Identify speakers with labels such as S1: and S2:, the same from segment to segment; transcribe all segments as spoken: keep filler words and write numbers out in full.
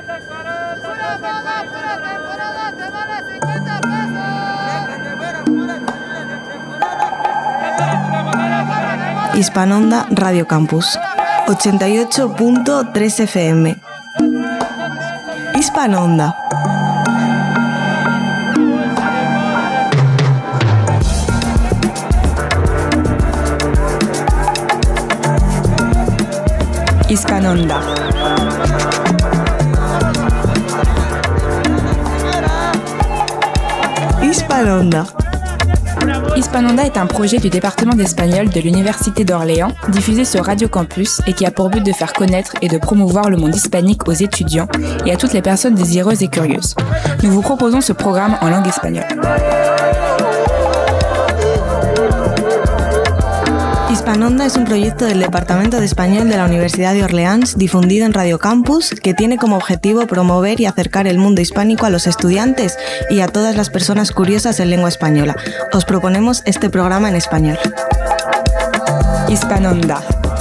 S1: Hispanonda Radio Campus, ochenta y ocho punto tres F M. Hispanonda. Hispanonda. Hispanonda.
S2: Hispanonda est un projet du département d'espagnol de l'Université d'Orléans, diffusé sur Radio Campus et qui a pour but de faire connaître et de promouvoir le monde hispanique aux étudiants et à toutes les personnes désireuses et curieuses. Nous vous proposons ce programme en langue espagnole.
S1: Hispanonda es un proyecto del Departamento de Español de la Universidad de Orleans, difundido en Radio Campus, que tiene como objetivo promover y acercar el mundo hispánico a los estudiantes y a todas las personas curiosas en lengua española. Os proponemos este programa en español.
S2: Hispanonda.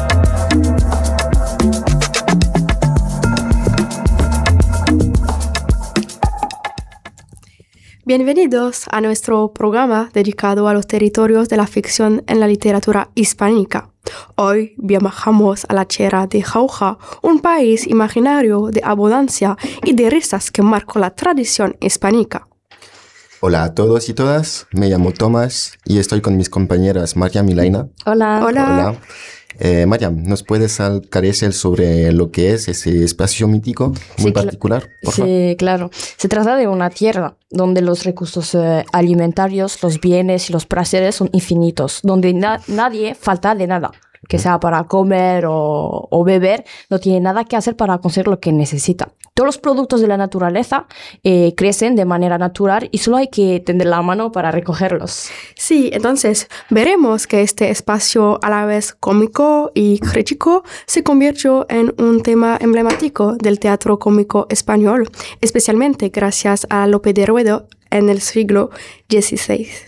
S3: Bienvenidos a nuestro programa dedicado a los territorios de la ficción en la literatura hispánica. Hoy viajamos a la tierra de Jauja, un país imaginario de abundancia y de risas que marcó la tradición hispánica.
S4: Hola a todos y todas, me llamo Tomás y estoy con mis compañeras Mariam y Laina.
S3: Hola. Hola.
S4: Hola. Eh, Mariam, ¿nos puedes aclarecer sobre lo que es ese espacio mítico muy
S5: sí,
S4: particular? Por favor.
S5: Sí, claro. Se trata de una tierra donde los recursos eh, alimentarios, los bienes y los placeres son infinitos, donde na- nadie falta de nada, que sea para comer o, o beber, no tiene nada que hacer para conseguir lo que necesita. Todos los productos de la naturaleza eh, crecen de manera natural y solo hay que tender la mano para recogerlos.
S3: Sí, entonces veremos que este espacio a la vez cómico y crítico se convirtió en un tema emblemático del teatro cómico español, especialmente gracias a Lope de Rueda en el siglo dieciséis.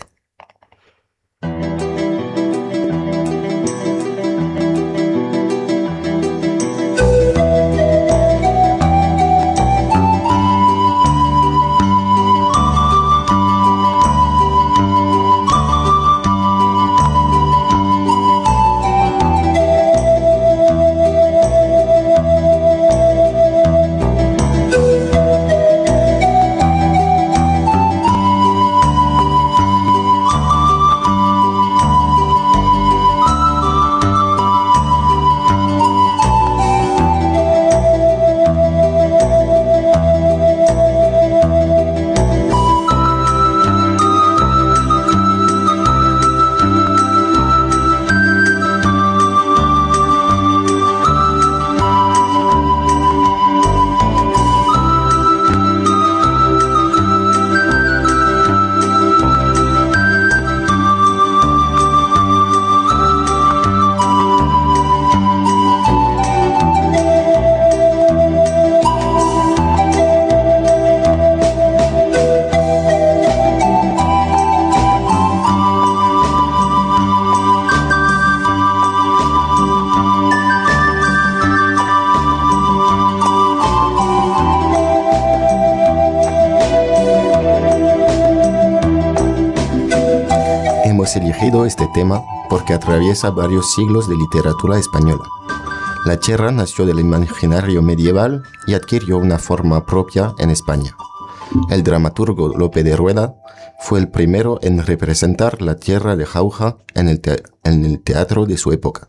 S4: Hemos elegido este tema porque atraviesa varios siglos de literatura española. La tierra nació del imaginario medieval y adquirió una forma propia en España. El dramaturgo Lope de Rueda fue el primero en representar la tierra de Jauja en el, te- en el teatro de su época.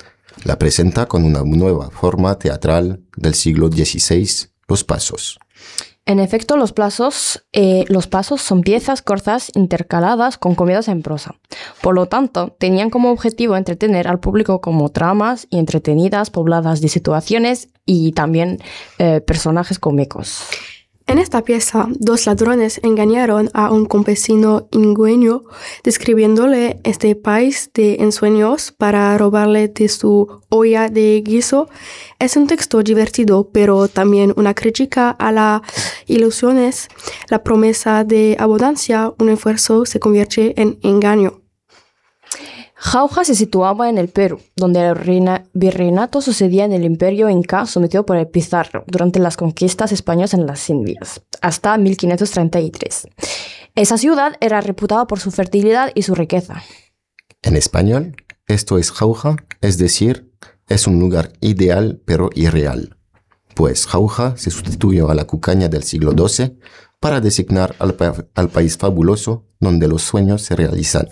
S4: La presenta con una nueva forma teatral del siglo dieciséis, los pasos.
S5: En efecto, los, plazos, eh, los pasos son piezas cortas intercaladas con comedias en prosa. Por lo tanto, tenían como objetivo entretener al público como tramas y entretenidas, pobladas de situaciones y también eh, personajes cómicos.
S3: En esta pieza, dos ladrones engañaron a un campesino ingüeño, describiéndole este país de ensueños para robarle de su olla de guiso. Es un texto divertido, pero también una crítica a las ilusiones. La promesa de abundancia, un esfuerzo se convierte en engaño.
S5: Jauja se situaba en el Perú, donde el reina- virreinato sucedía en el imperio inca sometido por el Pizarro durante las conquistas españolas en las Indias, hasta mil quinientos treinta y tres. Esa ciudad era reputada por su fertilidad y su riqueza.
S4: En español, esto es Jauja, es decir, es un lugar ideal pero irreal, pues Jauja se sustituyó a la Cucaña del siglo doce para designar al, pa- al país fabuloso donde los sueños se realizan.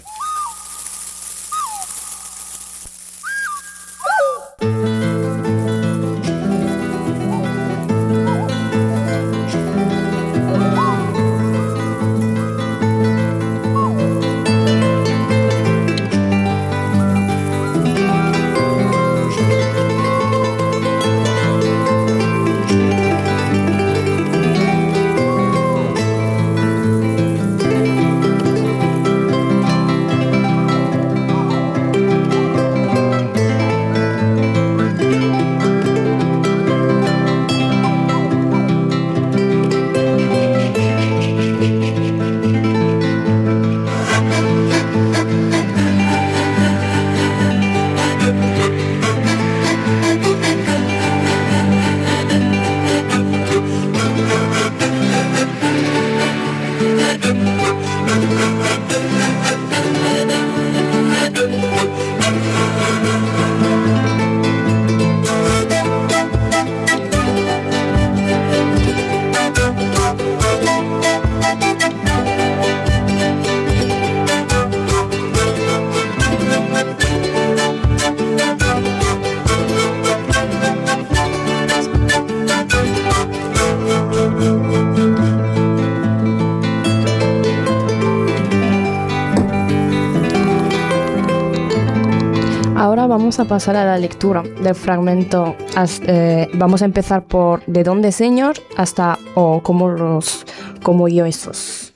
S5: Ahora vamos a pasar a la lectura del fragmento. As- eh, vamos a empezar por ¿de dónde, señor? Hasta o como los como yo esos.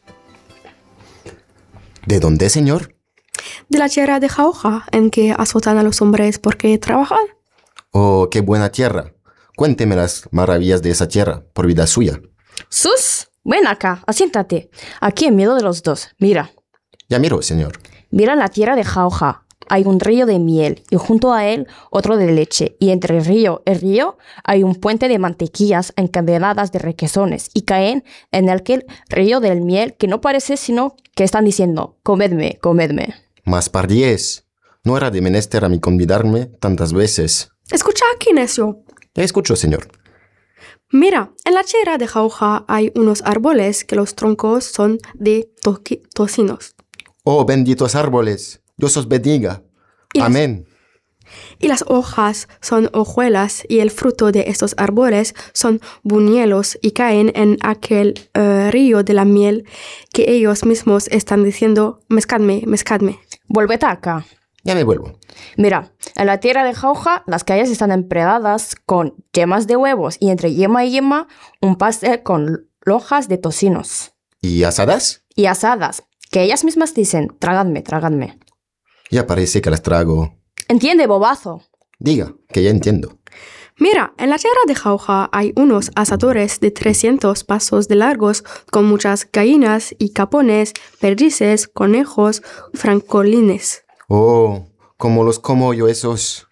S4: ¿De dónde, señor?
S3: De la tierra de Jauja, en que azotan a los hombres porque trabajan.
S4: Oh, qué buena tierra. Cuénteme las maravillas de esa tierra, por vida suya.
S5: ¡Sus! Ven acá, asiéntate. Aquí en medio de los dos. Mira.
S4: Ya miro, señor.
S5: Mira la tierra de Jauja. Hay un río de miel y junto a él otro de leche. Y entre el río y el río hay un puente de mantequillas encadenadas de requesones y caen en el que el río del miel que no parece sino que están diciendo comedme, comedme.
S4: Más par diez. No era de menester a mí convidarme tantas veces.
S3: Escucha aquí, necio.
S4: Ya escucho, señor.
S3: Mira, en la tierra de Jauja hay unos árboles que los troncos son de toqui- tocinos.
S4: Oh, benditos árboles. Dios os bendiga.
S3: Y las-
S4: Amén.
S3: Y las hojas son hojuelas y el fruto de estos árboles son buñuelos y caen en aquel eh, río de la miel que ellos mismos están diciendo, mezcadme, mezcadme.
S5: Vuélvete acá.
S4: Ya me vuelvo.
S5: Mira, en la tierra de Jauja las calles están empredadas con yemas de huevos y entre yema y yema un pastel con lojas de tocinos.
S4: ¿Y asadas?
S5: Y asadas, que ellas mismas dicen, tragadme, tragadme.
S4: Ya parece que las trago.
S5: ¿Entiende, bobazo?
S4: Diga, que ya entiendo.
S3: Mira, en la tierra de Jauja hay unos asadores de trescientos pasos de largos con muchas gallinas y capones, perdices, conejos, francolines.
S4: Oh, como los como yo esos.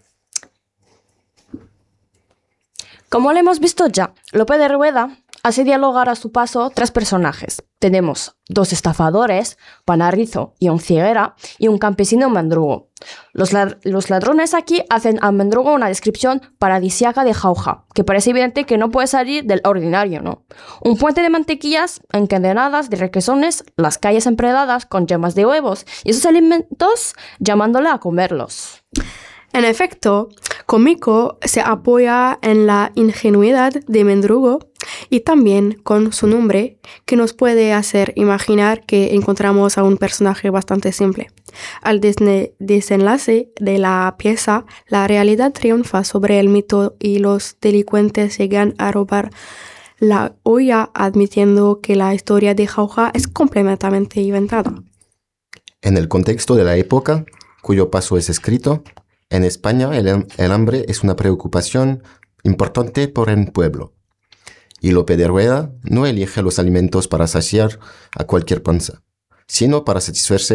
S5: Como lo hemos visto ya, Lope de Rueda hace dialogar a su paso tres personajes. Tenemos dos estafadores, Panarrizo y un ciguera, y un campesino mendrugo. Los, lad- los ladrones aquí hacen a Mendrugo una descripción paradisíaca de Jauja, que parece evidente que no puede salir del ordinario, ¿no? Un puente de mantequillas encadenadas de requesones, las calles empredadas con yemas de huevos, y esos alimentos llamándole a comerlos.
S3: En efecto, Cómico se apoya en la ingenuidad de Mendrugo y también con su nombre, que nos puede hacer imaginar que encontramos a un personaje bastante simple. Al desne- desenlace de la pieza, la realidad triunfa sobre el mito y los delincuentes llegan a robar la olla admitiendo que la historia de Jauja es completamente inventada.
S4: En el contexto de la época, cuyo paso es escrito, en España el, el hambre es una preocupación importante por el pueblo. Y Lope de Rueda no elige los alimentos para saciar a cualquier panza, sino para satisfacer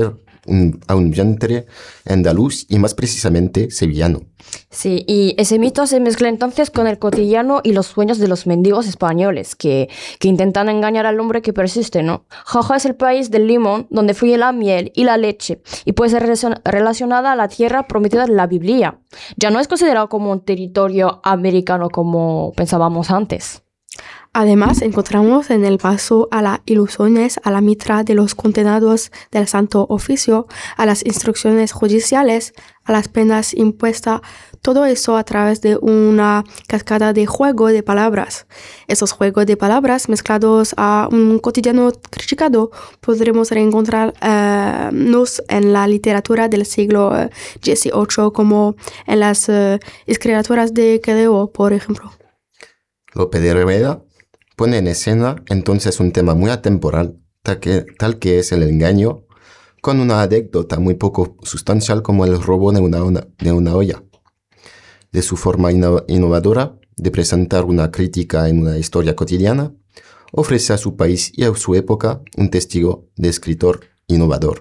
S4: un, a un vientre andaluz y más precisamente sevillano.
S5: Sí, y ese mito se mezcla entonces con el cotidiano y los sueños de los mendigos españoles, que, que intentan engañar al hombre que persiste, ¿no? Jauja es el país del limón, donde fluye la miel y la leche, y puede ser relacionada a la tierra prometida de la Biblia. Ya no es considerado como un territorio americano como pensábamos antes.
S3: Además, encontramos en el paso a las ilusiones, a la mitra de los condenados del Santo Oficio, a las instrucciones judiciales, a las penas impuestas, todo eso a través de una cascada de juego de palabras. Esos juegos de palabras mezclados a un cotidiano criticado podremos reencontrarnos eh, en la literatura del siglo dieciocho, como en las eh, escrituras de Quevedo, por ejemplo.
S4: Lope de Vega pone en escena entonces un tema muy atemporal, tal que, tal que es el engaño, con una anécdota muy poco sustancial como el robo de una, una, de una olla. De su forma ino- innovadora de presentar una crítica en una historia cotidiana, ofrece a su país y a su época un testigo de escritor innovador.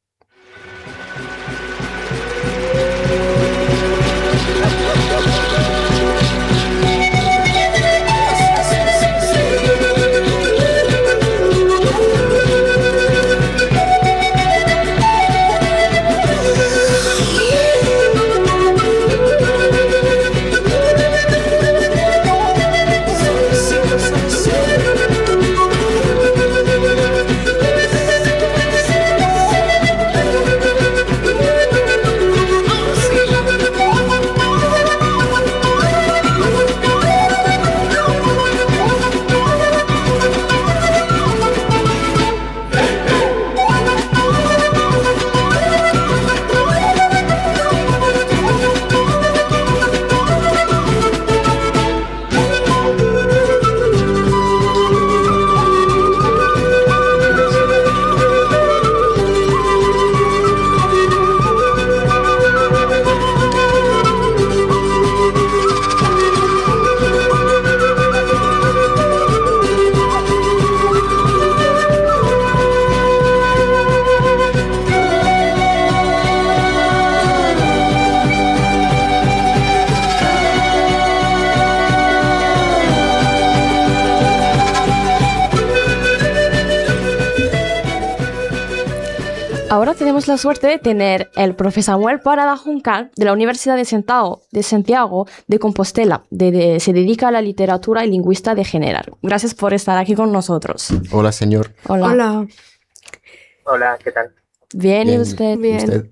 S5: Ahora tenemos la suerte de tener el profesor Samuel Parada Juncal de la Universidad de Santiago de, Santiago de Compostela. De, de, se dedica a la literatura y lingüista de general. Gracias por estar aquí con nosotros.
S4: Hola, señor.
S5: Hola.
S3: Hola.
S6: Hola, ¿qué tal?
S5: Bien,
S4: Bien.
S5: ¿y usted?
S3: Bien.
S4: ¿Usted?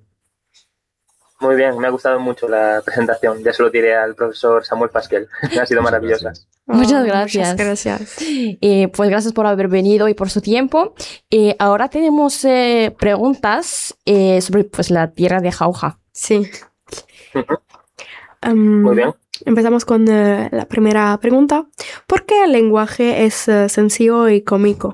S6: Muy bien, me ha gustado mucho la presentación. Ya se lo diré al profesor Samuel Pasquel. Ha sido
S4: Muchas
S6: maravillosa.
S4: gracias.
S5: Muchas
S3: Oh,
S5: gracias.
S3: Muchas gracias.
S5: Eh, pues gracias por haber venido y por su tiempo. Eh, ahora tenemos eh, preguntas eh, sobre pues, la tierra de Jauja.
S3: Sí.
S6: Ujú.
S3: Um,
S6: Muy bien.
S3: Empezamos con uh, la primera pregunta. ¿Por qué el lenguaje es uh, sencillo y cómico?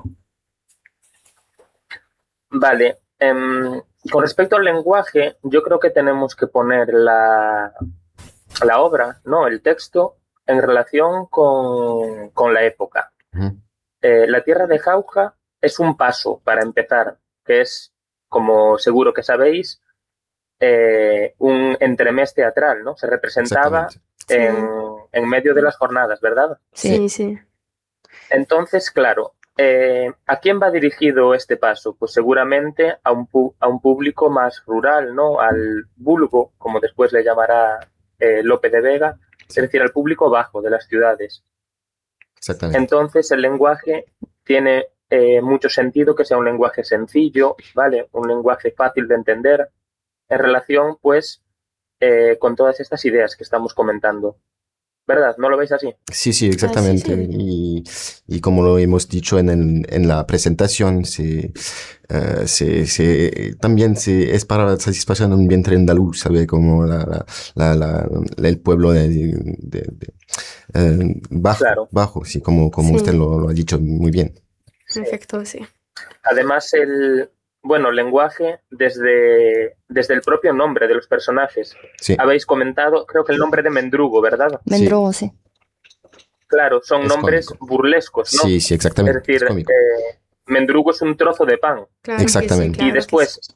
S6: Vale. em, con respecto al lenguaje, yo creo que tenemos que poner la, la obra, ¿no? El texto, en relación con, con la época.
S4: Ujú.
S6: Eh, la tierra de Jauja es un paso para empezar, que es, como seguro que sabéis, eh, un entremés teatral, ¿no? Se representaba
S4: Exactamente.
S6: en, en medio de las jornadas, ¿verdad?
S3: Sí, sí.
S6: Entonces, claro, eh, ¿a quién va dirigido este paso? Pues seguramente a un, pu- a un público más rural, ¿no? Al vulgo, como después le llamará eh, Lope de Vega, es decir, al público bajo de las ciudades.
S4: Exactamente.
S6: Entonces, el lenguaje tiene eh, mucho sentido que sea un lenguaje sencillo, ¿vale? Un lenguaje fácil de entender en relación, pues, eh, con todas estas ideas que estamos comentando. ¿Verdad? ¿No lo veis así?
S4: Sí, sí, exactamente.
S3: Ah, sí,
S4: Y, y como lo hemos dicho en, el- en la presentación, se, eh, se, se- también se, es para satisfacer un vientre andaluz, ¿sabe? Como la, la, la, la- el pueblo de, de- de- eh, bajo,
S6: Claro.
S4: bajo, sí, como, como
S3: Sí.
S4: usted lo, lo ha dicho muy bien.
S3: Perfecto, sí.
S6: Además, el, bueno, lenguaje desde, desde el propio nombre de los personajes.
S4: Sí,
S6: Habéis comentado, creo que el nombre de Mendrugo, ¿verdad?
S5: Mendrugo, sí.
S6: Claro, son
S4: Es
S6: nombres
S4: cómico.
S6: burlescos, ¿no?
S4: sí, sí,
S6: Es
S4: exactamente.
S6: decir,
S4: Es cómico.
S6: eh, Mendrugo es un trozo de pan.
S3: Claro que sí,
S4: Exactamente.
S3: claro
S6: Y
S3: que
S6: después,
S3: sí.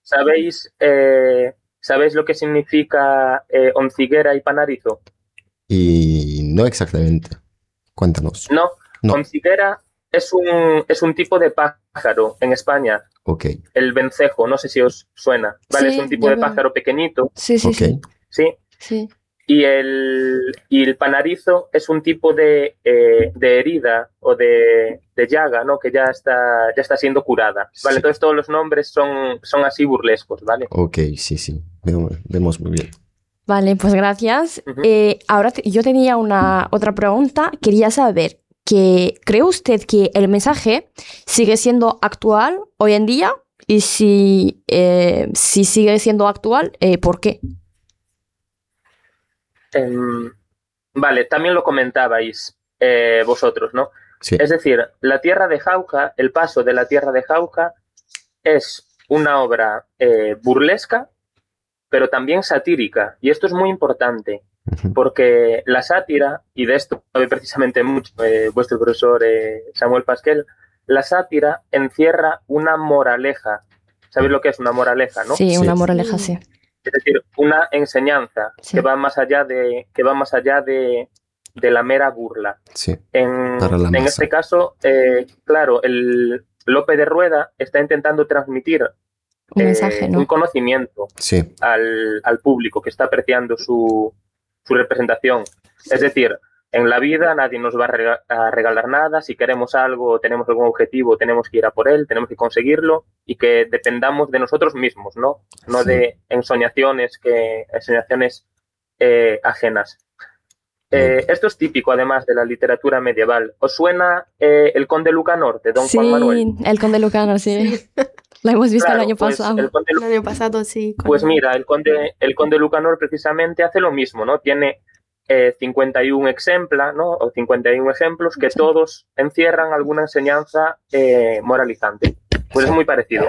S6: ¿sabéis, eh, ¿sabéis lo que significa eh, onciguera y panarizo?
S4: Y no exactamente. Cuéntanos.
S6: No,
S4: no.
S6: Onciguera es un, es un tipo de pájaro en España.
S4: Ok.
S6: El vencejo, no sé si os suena. Vale,
S5: Sí,
S6: es un tipo
S5: ya
S6: de
S5: veo.
S6: pájaro pequeñito.
S5: Sí, sí,
S4: Okay.
S5: sí.
S6: Sí.
S5: Sí.
S6: Y el, y el panarizo es un tipo de, eh, de herida o de, de llaga, ¿no? Que ya está, ya está siendo curada. Vale,
S4: Sí.
S6: entonces todos los nombres son, son así burlescos, ¿vale?
S4: Ok, sí, sí. Vemos, vemos muy bien.
S5: Vale, pues gracias.
S6: Ujú.
S5: Eh, ahora te- yo tenía una otra pregunta. Quería saber que ¿cree usted que el mensaje sigue siendo actual hoy en día? Y si, eh, si sigue siendo actual, eh, ¿por qué?
S6: Em, vale, también lo comentabais eh, vosotros, ¿no?
S4: Sí.
S6: Es decir, la Tierra de Jauja, el paso de la Tierra de Jauja es una obra eh, burlesca, pero también satírica. Y esto es muy importante,
S4: Ujú.
S6: porque la sátira, y de esto sabe precisamente mucho eh, vuestro profesor eh, Samuel Pasquel, la sátira encierra una moraleja. ¿Sabéis lo que es una moraleja, no?
S5: Sí,
S4: Sí.
S5: una moraleja, sí.
S6: Es decir, una enseñanza
S5: Sí.
S6: que va más allá de, que va más allá de, de la mera burla.
S4: Sí.
S6: En,
S4: Para la
S6: en
S4: masa.
S6: este caso, eh, claro, el Lope de Rueda está intentando transmitir
S5: Un
S6: eh,
S5: mensaje,
S6: un
S5: ¿no?
S6: conocimiento
S4: Sí.
S6: al, al público que está apreciando su, su representación. Es decir, en la vida nadie nos va a, rega- a regalar nada. Si queremos algo, tenemos algún objetivo, tenemos que ir a por él, tenemos que conseguirlo y que dependamos de nosotros mismos, ¿no? No
S4: Sí.
S6: de ensoñaciones, que, ensoñaciones eh, ajenas. Eh, esto es típico, además, de la literatura medieval. ¿Os suena eh, El Conde Lucanor, de Don
S5: Sí,
S6: Juan Manuel?
S5: el Conde Lucanor, sí.
S3: Sí.
S5: La hemos visto
S6: Claro,
S5: el año
S6: pues,
S5: pasado.
S6: el Conde
S3: El año pasado sí. con-
S6: Pues mira, el conde, el conde Lucanor precisamente hace lo mismo, ¿no? Tiene eh, cincuenta y uno ejemplos, ¿no? O cincuenta y uno ejemplos que
S5: Sí.
S6: todos encierran alguna enseñanza eh, moralizante. Pues es muy parecido.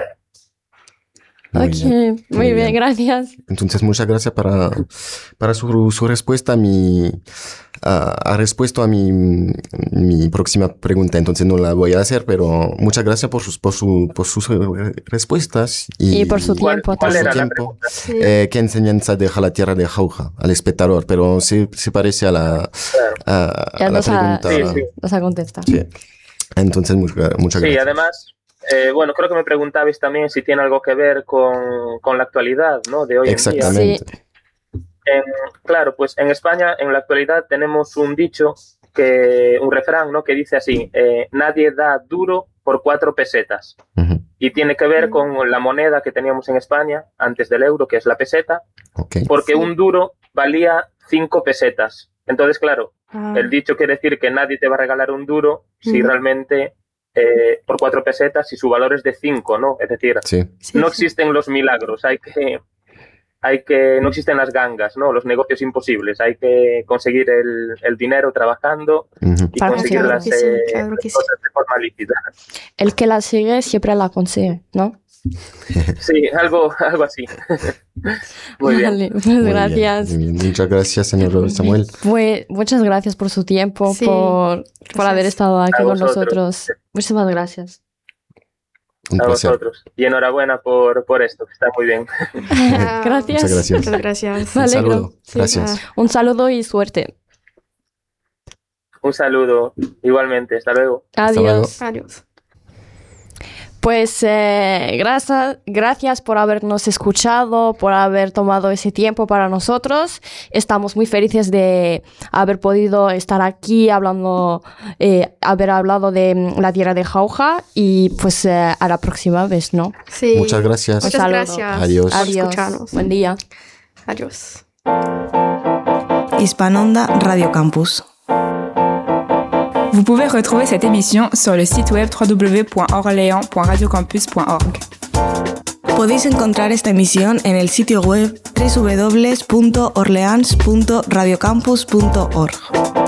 S4: Muy
S5: Ok,
S4: bien.
S5: muy,
S4: Muy
S5: bien,
S4: bien.
S5: gracias.
S4: Entonces, muchas gracias para, para su, su respuesta a mi, a, a respuesta a mi, mi próxima pregunta. Entonces, no la voy a hacer, pero muchas gracias por sus, por su, por sus respuestas.
S5: Y por su
S6: ¿Cuál,
S5: tiempo
S6: cuál
S4: por su
S5: también.
S6: era la
S4: tiempo.
S6: pregunta?
S3: Sí.
S4: Eh, ¿Qué enseñanza deja la tierra de Jauja al espectador? Pero se, se parece a la,
S6: Claro.
S4: a,
S5: Ya
S4: a la
S5: nos ha-
S4: pregunta.
S6: Sí, sí.
S5: Nos ha contestado.
S4: Sí. Entonces, muchas, muchas
S6: Sí,
S4: gracias.
S6: además, eh, bueno, creo que me preguntabais también si tiene algo que ver con, con la actualidad, ¿no? De hoy en día.
S4: Exactamente.
S6: En- claro, pues en España en la actualidad tenemos un dicho, que un refrán, ¿no? Que dice así, eh, nadie da duro por cuatro pesetas.
S4: Ujú.
S6: Y tiene que ver
S3: Mm.
S6: con la moneda que teníamos en España antes del euro, que es la peseta,
S4: Ok.
S6: porque
S3: Sí.
S6: un duro valía cinco pesetas. Entonces, claro,
S3: Ah,
S6: el dicho quiere decir que nadie te va a regalar un duro si
S3: Ujú.
S6: realmente eh, por cuatro pesetas, si su valor es de cinco, ¿no? Es decir,
S4: Sí.
S3: sí,
S6: no
S3: sí.
S6: existen los milagros, hay que, hay que, no existen las gangas, ¿no? Los negocios imposibles, hay que conseguir el, el dinero trabajando
S4: Ujú.
S6: y
S5: Para
S6: conseguir
S5: conseguirlo.
S6: las,
S3: Que sí,
S6: eh,
S3: claro que sí.
S6: cosas de forma lícita.
S5: El que la sigue siempre la consigue, ¿no?
S6: Sí, algo, algo así. Muy bien.
S5: Vale, pues
S4: Muy bien,
S5: gracias.
S4: muy bien. Muchas gracias, señor Samuel.
S5: Pues, muchas gracias por su tiempo,
S3: Sí,
S5: por, por
S3: gracias.
S5: haber estado aquí
S6: A
S5: con
S6: vosotros.
S5: nosotros. Muchísimas gracias.
S4: Un
S6: A
S4: placer.
S6: vosotros. Y enhorabuena por, por esto, que está muy bien.
S3: Ah,
S5: Gracias.
S4: Muchas gracias.
S3: Muchas gracias.
S5: Me
S4: Un
S5: alegro.
S4: saludo.
S5: Sí.
S4: Gracias.
S5: Un saludo y suerte.
S6: Un saludo igualmente. Hasta luego.
S5: Adiós.
S4: luego.
S3: Adiós.
S5: Pues eh, gracias, gracias por habernos escuchado, por haber tomado ese tiempo para nosotros. Estamos muy felices de haber podido estar aquí hablando, eh, haber hablado de mm, la tierra de Jauja y pues eh, a la próxima vez, ¿no?
S3: Sí.
S4: Muchas gracias.
S3: Muchas
S5: saludo.
S3: gracias.
S4: Adiós.
S3: por
S5: Adiós.
S3: escucharnos.
S5: Buen día.
S3: Adiós.
S1: Hispanonda Radio Campus.
S2: Vous pouvez retrouver cette émission sur le site web w w w point orléans point radio campus point org.
S1: Podéis encontrar esta emisión en el sitio web w w w punto orleans punto radiocampus punto org.